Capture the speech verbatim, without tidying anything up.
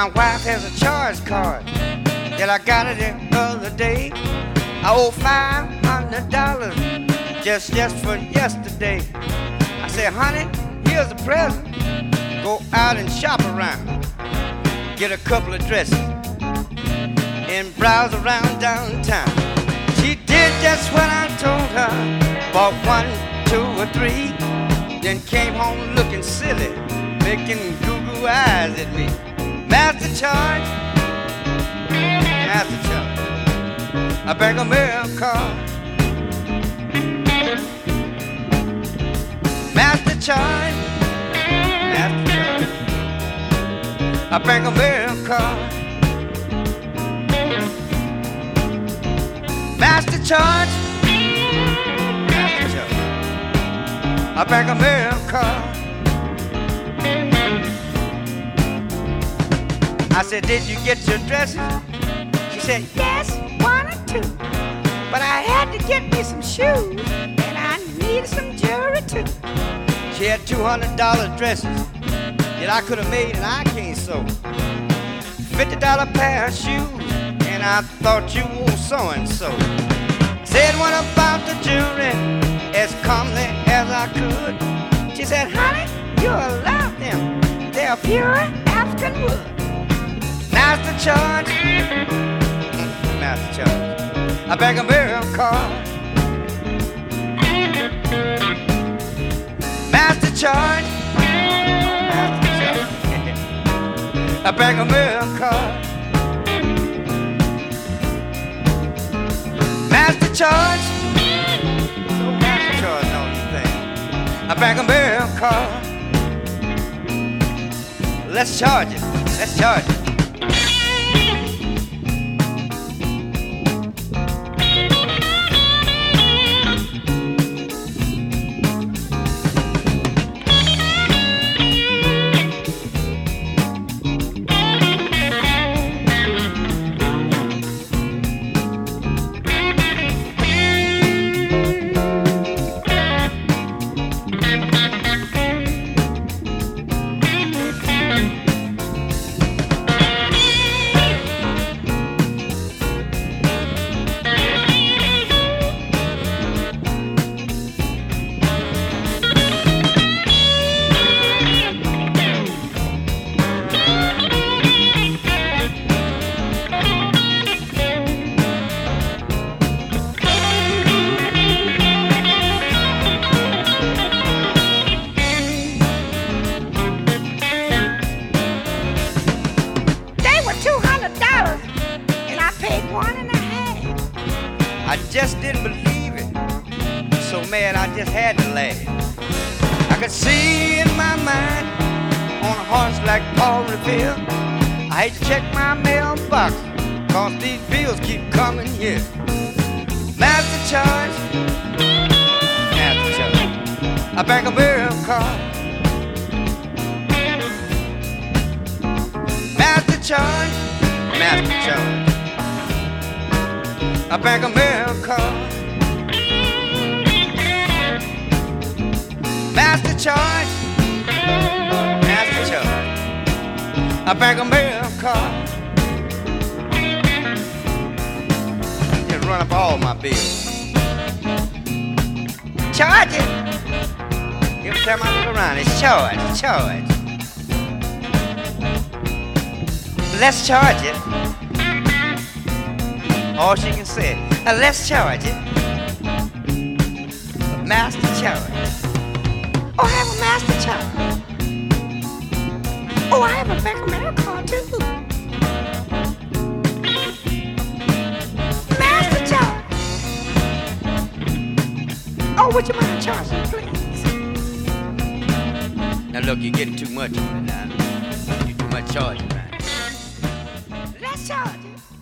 My wife has a charge card that I got it the other day. I owe five hundred dollars just just for yesterday. I said, honey, here's a present. Go out and shop around, get a couple of dresses, and browse around downtown. She did just what I told her, bought one, two, or three, then came home looking silly, making goo-goo eyes at me. Master charge, master charge, I beg a miracle. Master charge, master charge, I beg a miracle. Master charge, master charge, I beg a miracle. I said, did you get your dresses? She said, yes, one or two. But I had to get me some shoes, and I needed some jewelry too. She had two hundred dollar dresses that I could have made and I can't sew. fifty dollar pair of shoes, and I thought you wore so-and-so. Said what about the jewelry, as calmly as I could. She said, honey, you'll love them. They're pure African wood. Master charge, master charge, I beg a miracle. Master charge, master charge, I beg a miracle. Master charge, so master charge know these things. I beg a miracle. Let's charge it, let's charge it. I just didn't believe it. So mad I just had to laugh. I could see in my mind on a horse like Paul Revere. I hate to check my mailbox, cause these bills keep coming here. Master charge, master charge, I beg a miracle. Master charge, master charge, I beg a miracle. Master charge, master charge, I beg a miracle. Just run up all my bills. Charge it. Every time I look around, it's charge, charge. Let's charge it. All she can say, uh, let's charge it. A master charge. Oh, I have a master charge. Oh, I have a Bank of America too. Master charge. Oh, would you mind charging, please? Now look, you're getting too much on it now. You're too much charging, man. Let's charge it.